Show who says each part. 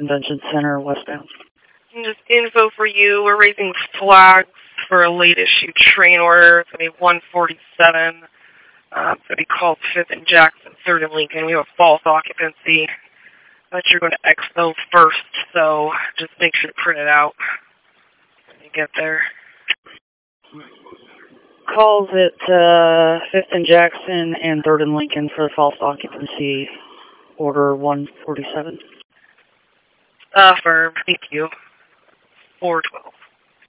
Speaker 1: Convention Center westbound.
Speaker 2: And just info for you, we're raising flags for a late issue train order. It's going to be 147. It's going to be called 5th and Jackson, 3rd and Lincoln. We have a false occupancy, but you're going to expo first, so just make sure to print it out when you get there.
Speaker 1: Calls at 5th and Jackson and 3rd and Lincoln for false occupancy, order 147.
Speaker 2: Firm. Thank you. 412.